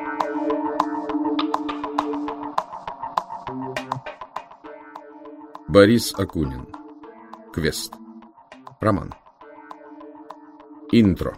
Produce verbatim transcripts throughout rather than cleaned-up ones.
Борис Акунин. Квест. Роман. Интро.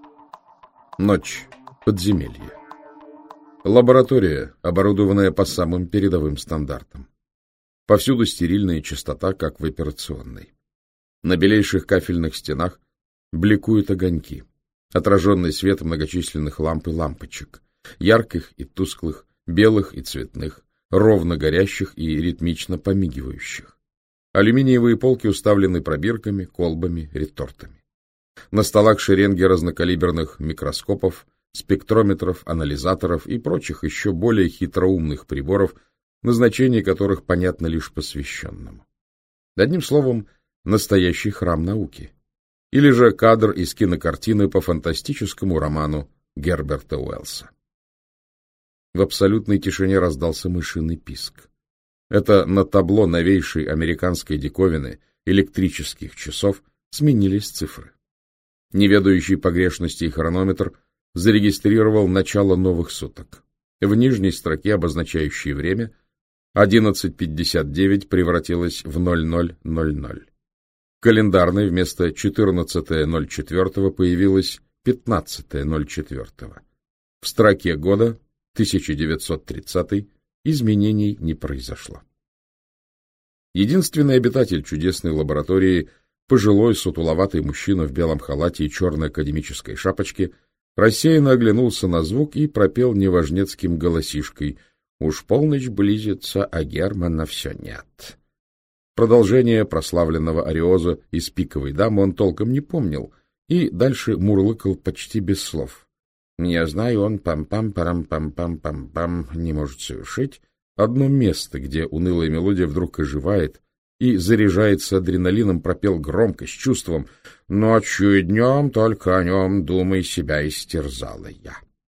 Ночь. Подземелье. Лаборатория, оборудованная по самым передовым стандартам. Повсюду стерильная чистота, как в операционной. На белейших кафельных стенах бликуют огоньки, отраженный свет многочисленных ламп и лампочек, ярких и тусклых, белых и цветных, ровно горящих и ритмично помигивающих. Алюминиевые полки уставлены пробирками, колбами, ретортами. На столах шеренги разнокалиберных микроскопов, спектрометров, анализаторов и прочих еще более хитроумных приборов, назначение которых понятно лишь посвященному. Одним словом, настоящий храм науки. Или же кадр из кинокартины по фантастическому роману Герберта Уэллса. В абсолютной тишине раздался мышиный писк. Это на табло новейшей американской диковины электрических часов сменились цифры. Неведающий погрешностей хронометр зарегистрировал начало новых суток. В нижней строке, обозначающей время, одиннадцать пятьдесят девять превратилось в ноль ноль ноль ноль. В календарной вместо четырнадцатое ноль четыре появилось пятнадцатое ноль четыре. В строке года тысяча девятьсот тридцатый изменений не произошло. Единственный обитатель чудесной лаборатории, пожилой сутуловатый мужчина в белом халате и черной академической шапочке, рассеянно оглянулся на звук и пропел неважнецким голосишкой: «Уж полночь близится, а Германа все нет». Продолжение прославленного ариоза из «Пиковой дамы» он толком не помнил и дальше мурлыкал почти без слов. «Я знаю, он пам-пам-парам-пам-пам-пам-пам не может совершить одно место, где унылая мелодия вдруг оживает и заряжается адреналином», пропел громко, с чувством: «Ночью и днем только о нем, думай, себя истерзала я».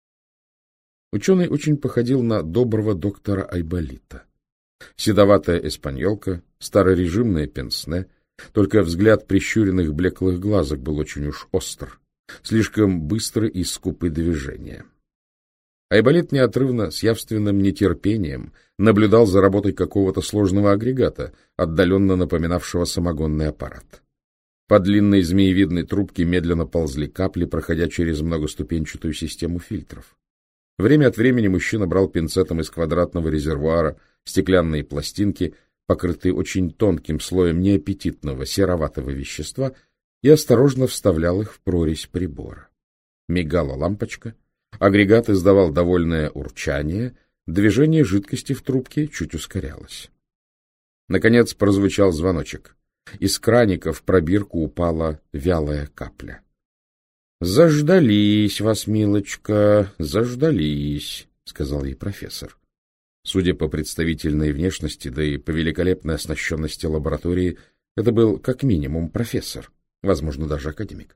Ученый очень походил на доброго доктора Айболита. Седоватая эспаньолка, старорежимное пенсне, только взгляд прищуренных блеклых глазок был очень уж остр, слишком быстры и скупы движения. Айболит неотрывно, с явственным нетерпением, наблюдал за работой какого-то сложного агрегата, отдаленно напоминавшего самогонный аппарат. По длинной змеевидной трубке медленно ползли капли, проходя через многоступенчатую систему фильтров. Время от времени мужчина брал пинцетом из квадратного резервуара стеклянные пластинки, покрытые очень тонким слоем неаппетитного сероватого вещества, и осторожно вставлял их в прорезь прибора. Мигала лампочка, агрегат издавал довольное урчание, движение жидкости в трубке чуть ускорялось. Наконец прозвучал звоночек. Из краника в пробирку упала вялая капля. — Заждались вас, милочка, заждались, — сказал ей профессор. Судя по представительной внешности, да и по великолепной оснащенности лаборатории, это был как минимум профессор, возможно, даже академик.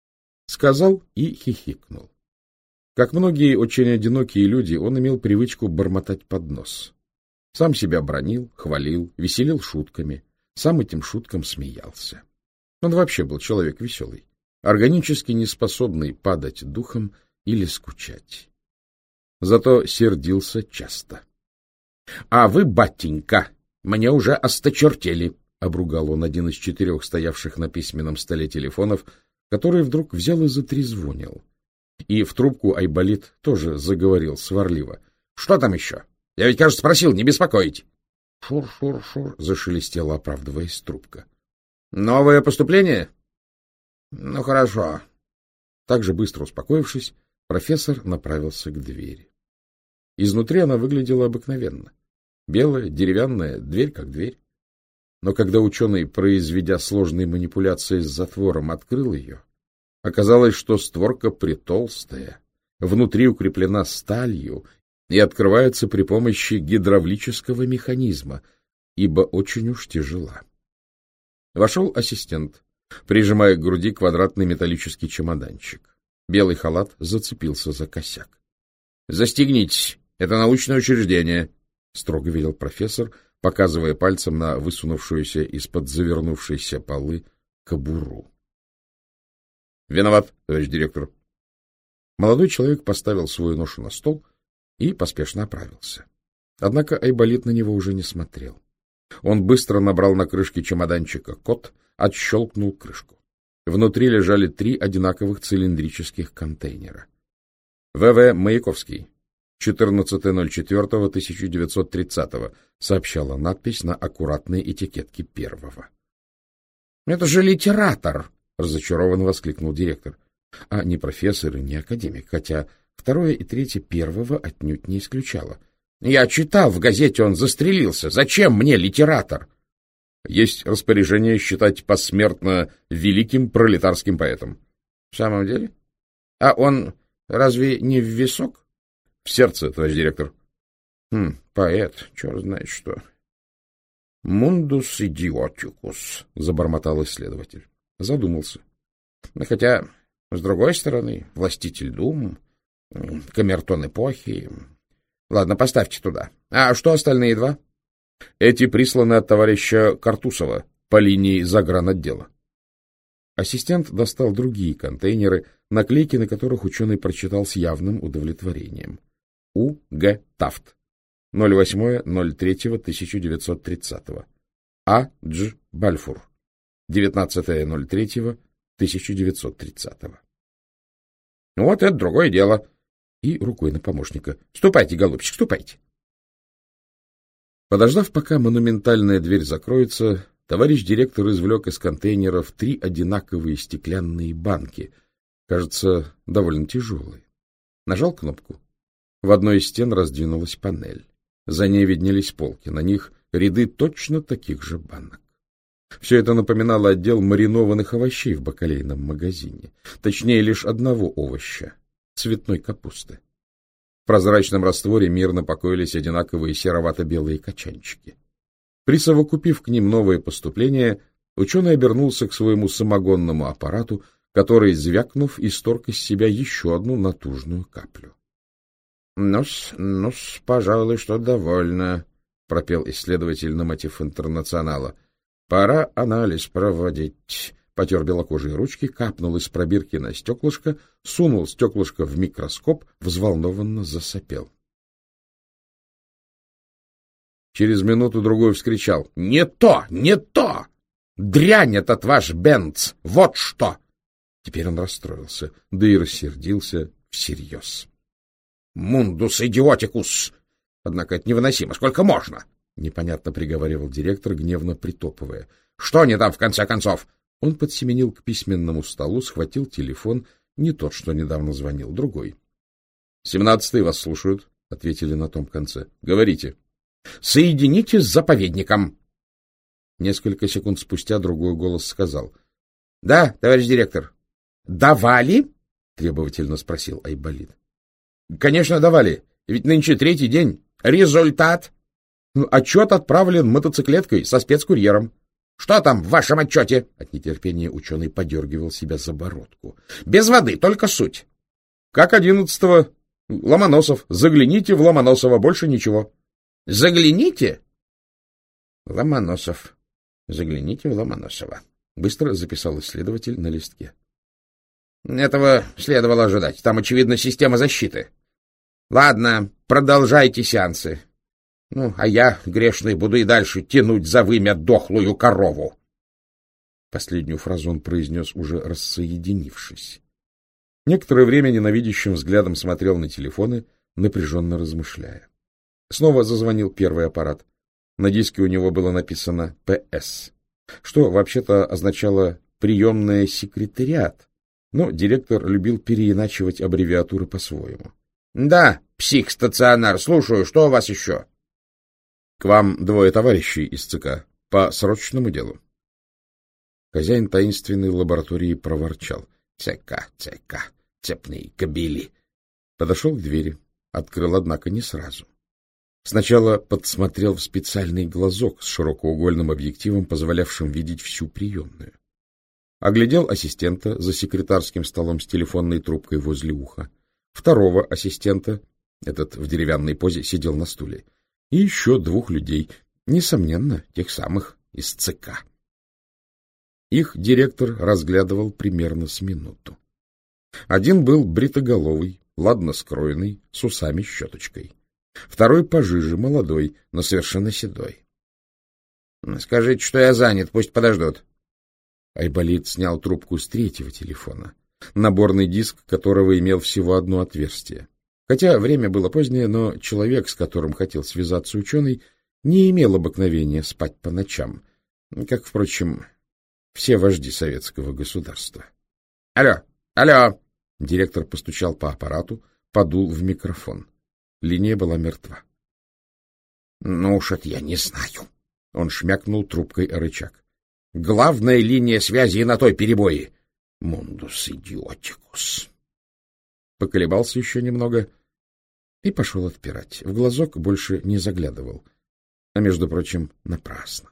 Сказал и хихикнул. Как многие очень одинокие люди, он имел привычку бормотать под нос. Сам себя бранил, хвалил, веселил шутками, сам этим шуткам смеялся. Он вообще был человек веселый, органически неспособный падать духом или скучать. Зато сердился часто. — А вы, батенька, мне уже осточертели, — обругал он один из четырех стоявших на письменном столе телефонов, который вдруг взял и затрезвонил. И в трубку Айболит тоже заговорил сварливо. — Что там еще? Я ведь, кажется, спросил не беспокоить. Шур-шур-шур, зашелестела, оправдываясь, трубка. — Новое поступление? — Ну, хорошо. Так же быстро успокоившись, профессор направился к двери. Изнутри она выглядела обыкновенно. Белая, деревянная, дверь как дверь. Но когда ученый, произведя сложные манипуляции с затвором, открыл ее, оказалось, что створка притолстая, внутри укреплена сталью и открывается при помощи гидравлического механизма, ибо очень уж тяжела. Вошел ассистент, прижимая к груди квадратный металлический чемоданчик. Белый халат зацепился за косяк. — Застегнитесь, это научное учреждение, — строго велел профессор, показывая пальцем на высунувшуюся из-под завернувшейся полы кобуру. — Виноват, товарищ директор. Молодой человек поставил свою ношу на стол и поспешно оправился. Однако Айболит на него уже не смотрел. Он быстро набрал на крышке чемоданчика код, отщелкнул крышку. Внутри лежали три одинаковых цилиндрических контейнера. вэ вэ Маяковский, четырнадцатое ноль четвёртое тысяча девятьсот тридцатого, сообщала надпись на аккуратной этикетке первого. — Это же литератор! — разочарованно воскликнул директор. А не профессор и не академик, хотя второе и третье первого отнюдь не исключало. — Я читал в газете, он застрелился. Зачем мне литератор? Есть распоряжение считать посмертно великим пролетарским поэтом. — В самом деле? А он разве не в висок? — В сердце, товарищ директор. — Хм, поэт, черт знает что. — Мундус идиотикус, — забормотал исследователь. Задумался. — Хотя, с другой стороны, властитель дум, камертон эпохи. Ладно, поставьте туда. А что остальные два? Эти присланы от товарища Картусова по линии загранотдела. Ассистент достал другие контейнеры, наклейки на которых ученый прочитал с явным удовлетворением. У. Г. Тафт. ноль восемь ноль три тысяча девятьсот тридцатого. А. Дж. Бальфур. девятнадцатое ноль три тысяча девятьсот тридцатого. Вот это другое дело. И рукой на помощника. Ступайте, голубчик, ступайте. Подождав, пока монументальная дверь закроется, товарищ директор извлек из контейнеров три одинаковые стеклянные банки, кажется, довольно тяжелые. Нажал кнопку. В одной из стен раздвинулась панель. За ней виднелись полки, на них ряды точно таких же банок. Все это напоминало отдел маринованных овощей в бакалейном магазине. Точнее, лишь одного овоща — цветной капусты. В прозрачном растворе мирно покоились одинаковые серовато-белые качанчики. Присовокупив к ним новые поступления, ученый обернулся к своему самогонному аппарату, который, звякнув, исторг из себя еще одну натужную каплю. — Ну-с, ну-с, пожалуй, что довольно, — пропел исследователь на мотив «Интернационала». — Пора анализ проводить. Потер белокожие ручки, капнул из пробирки на стеклышко, сунул стеклышко в микроскоп, взволнованно засопел. Через минуту-другую вскричал: — Не то! Не то! Дрянь этот ваш Бенц! Вот что! Теперь он расстроился, да и рассердился всерьез. — Мундус идиотикус! Однако это невыносимо. Сколько можно? — непонятно приговаривал директор, гневно притопывая. — Что не там, в конце концов? Он подсеменил к письменному столу, схватил телефон, не тот, что недавно звонил, другой. — Семнадцатый вас слушают, — ответили на том конце. — Говорите. — Соедините с заповедником. Несколько секунд спустя другой голос сказал. — Да, товарищ директор. — Давали? — требовательно спросил Айболит. — Конечно, давали. Ведь нынче третий день. Результат? Отчет отправлен мотоциклеткой со спецкурьером. Что там в вашем отчете? От нетерпения ученый подергивал себя за бородку. Без воды, только суть. Как одиннадцатого. Ломоносов. Загляните в Ломоносова, больше ничего. Загляните? Ломоносов. Загляните в Ломоносова. Быстро записал исследователь на листке. Этого следовало ожидать. Там, очевидно, система защиты. Ладно, продолжайте сеансы. Ну, а я, грешный, буду и дальше тянуть за вымя дохлую корову. Последнюю фразу он произнес, уже рассоединившись. Некоторое время ненавидящим взглядом смотрел на телефоны, напряженно размышляя. Снова зазвонил первый аппарат. На диске у него было написано «П С», что вообще-то означало «приемная секретариат», но директор любил переиначивать аббревиатуры по-своему. — Да, психстационар, слушаю, что у вас еще? — К вам двое товарищей из ЦК по срочному делу. Хозяин таинственной лаборатории проворчал. — ЦК, ЦК, цепные кобели. Подошел к двери, открыл, однако, не сразу. Сначала подсмотрел в специальный глазок с широкоугольным объективом, позволявшим видеть всю приемную. Оглядел ассистента за секретарским столом с телефонной трубкой возле уха. Второго ассистента, этот в деревянной позе, сидел на стуле. И еще двух людей, несомненно, тех самых из ЦК. Их директор разглядывал примерно с минуту. Один был бритоголовый, ладно скроенный, с усами-щеточкой. Второй пожиже, молодой, но совершенно седой. — Скажите, что я занят, пусть подождут. Айболит снял трубку с третьего телефона, наборный диск которого имел всего одно отверстие. Хотя время было позднее, но человек, с которым хотел связаться ученый, не имел обыкновения спать по ночам, как, впрочем, все вожди советского государства. — Алло, алло! — директор постучал по аппарату, подул в микрофон. Линия была мертва. — Ну уж это я не знаю. Он шмякнул трубкой о рычаг. — Главная линия связи и на той перебои. Мундус идиотикус. Поколебался еще немного и пошел отпирать. В глазок больше не заглядывал. А, между прочим, напрасно.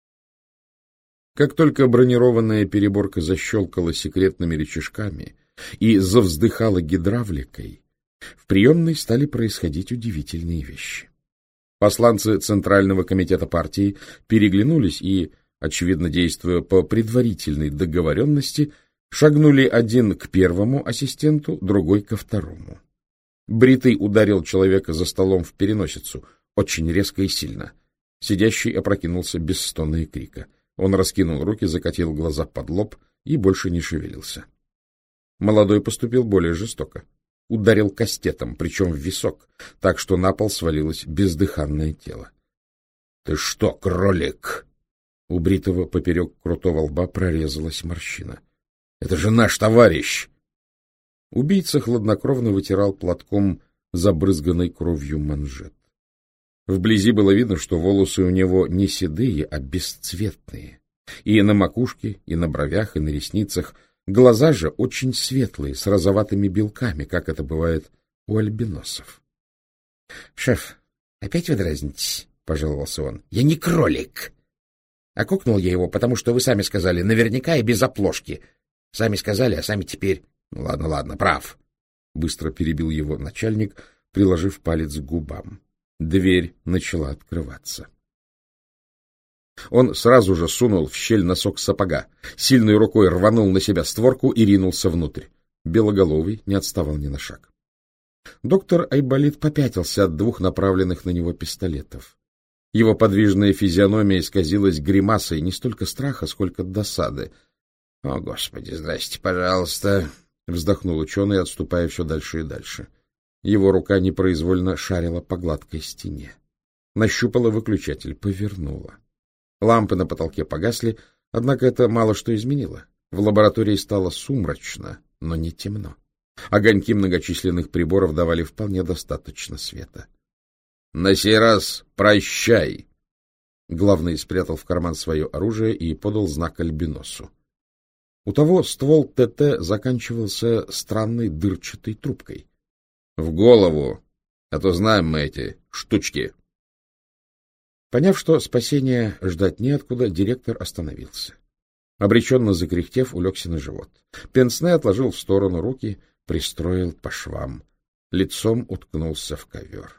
Как только бронированная переборка защелкала секретными рычажками и завздыхала гидравликой, в приемной стали происходить удивительные вещи. Посланцы Центрального комитета партии переглянулись и, очевидно действуя по предварительной договоренности, шагнули один к первому ассистенту, другой ко второму. Бритый ударил человека за столом в переносицу, очень резко и сильно. Сидящий опрокинулся без стона и крика. Он раскинул руки, закатил глаза под лоб и больше не шевелился. Молодой поступил более жестоко. Ударил кастетом, причем в висок, так что на пол свалилось бездыханное тело. — Ты что, кролик? У бритого поперек крутого лба прорезалась морщина. — Это же наш товарищ! Убийца хладнокровно вытирал платком забрызганной кровью манжет. Вблизи было видно, что волосы у него не седые, а бесцветные. И на макушке, и на бровях, и на ресницах. Глаза же очень светлые, с розоватыми белками, как это бывает у альбиносов. — Шеф, опять вы дразнитесь? — пожаловался он. — Я не кролик. Окукнул я его, потому что вы сами сказали, наверняка и без оплошки. Сами сказали, а сами теперь... Ну, ладно, ладно, прав. Быстро перебил его начальник, приложив палец к губам. Дверь начала открываться. Он сразу же сунул в щель носок сапога, сильной рукой рванул на себя створку и ринулся внутрь. Белоголовый не отставал ни на шаг. Доктор Айболит попятился от двух направленных на него пистолетов. Его подвижная физиономия исказилась гримасой не столько страха, сколько досады. — О, Господи, здрасте, пожалуйста! — вздохнул ученый, отступая все дальше и дальше. Его рука непроизвольно шарила по гладкой стене. Нащупала выключатель, повернула. Лампы на потолке погасли, однако это мало что изменило. В лаборатории стало сумрачно, но не темно. Огоньки многочисленных приборов давали вполне достаточно света. — На сей раз прощай! Главный спрятал в карман свое оружие и подал знак альбиносу. У того ствол ТТ заканчивался странной дырчатой трубкой. — В голову! А то знаем мы эти штучки! Поняв, что спасения ждать неоткуда, директор остановился. Обреченно закряхтев, улегся на живот. Пенсне отложил в сторону руки, пристроил по швам. Лицом уткнулся в ковер.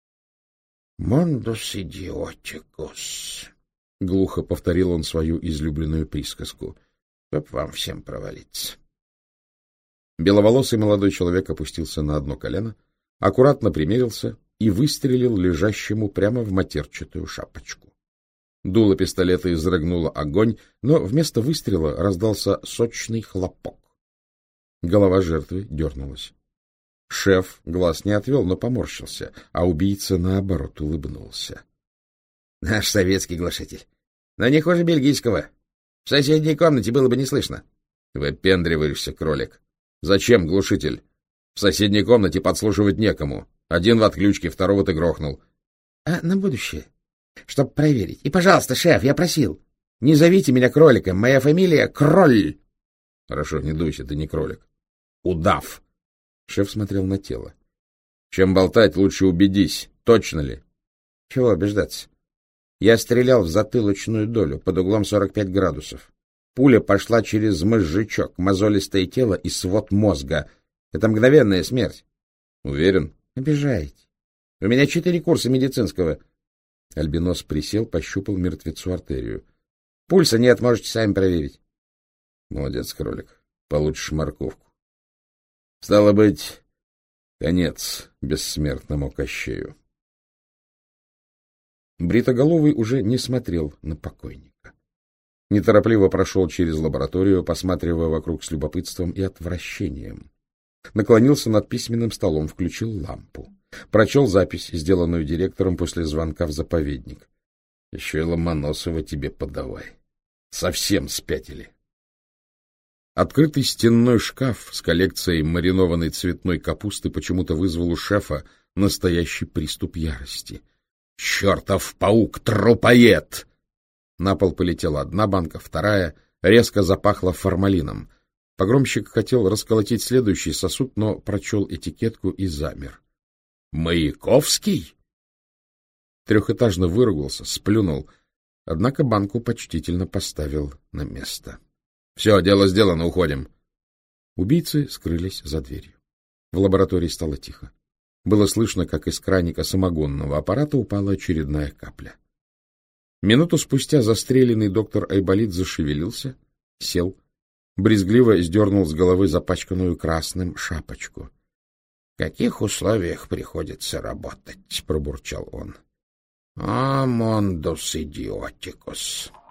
— Мондус идиотикус! — глухо повторил он свою излюбленную присказку. — Чтоб вам всем провалиться. Беловолосый молодой человек опустился на одно колено, аккуратно примерился и выстрелил лежащему прямо в матерчатую шапочку. Дуло пистолета изрыгнуло огонь, но вместо выстрела раздался сочный хлопок. Голова жертвы дернулась. Шеф глаз не отвел, но поморщился, а убийца, наоборот, улыбнулся. — Наш советский глушитель. Но не хуже бельгийского. В соседней комнате было бы не слышно. — Выпендриваешься, кролик. Зачем глушитель? В соседней комнате подслушивать некому. Один в отключке, второго ты грохнул. — А на будущее? Чтоб проверить. И, пожалуйста, шеф, я просил, не зовите меня кроликом. Моя фамилия Кроль. — Хорошо, не дуйся, ты не кролик. — Удав. Шеф смотрел на тело. — Чем болтать, лучше убедись. Точно ли? — Чего убеждаться? Я стрелял в затылочную долю под углом сорок пять градусов. Пуля пошла через мозжечок, мозолистое тело и свод мозга. Это мгновенная смерть. — Уверен? — Обижаете. У меня четыре курса медицинского. Альбинос присел, пощупал мертвецу артерию. — Пульса нет, можете сами проверить. — Молодец, кролик. Получишь морковку. — Стало быть, Конец бессмертному Кощею. Бритоголовый уже не смотрел на покойника. Неторопливо прошел через лабораторию, посматривая вокруг с любопытством и отвращением. Наклонился над письменным столом, включил лампу. Прочел запись, сделанную директором после звонка в заповедник. Еще и Ломоносова тебе подавай. Совсем спятили. Открытый стенной шкаф с коллекцией маринованной цветной капусты почему-то вызвал у шефа настоящий приступ ярости. «Чертов паук-трупоед!» На пол полетела одна банка, вторая, резко запахло формалином. Погромщик хотел расколотить следующий сосуд, но прочел этикетку и замер. «Маяковский?» Трехэтажно выругался, сплюнул, однако банку почтительно поставил на место. — Все, дело сделано, уходим. Убийцы скрылись за дверью. В лаборатории стало тихо. Было слышно, как из краника самогонного аппарата упала очередная капля. Минуту спустя застреленный доктор Айболит зашевелился, сел, брезгливо сдернул с головы запачканную красным шапочку. — В каких условиях приходится работать? — пробурчал он. — А мондус идиотикус.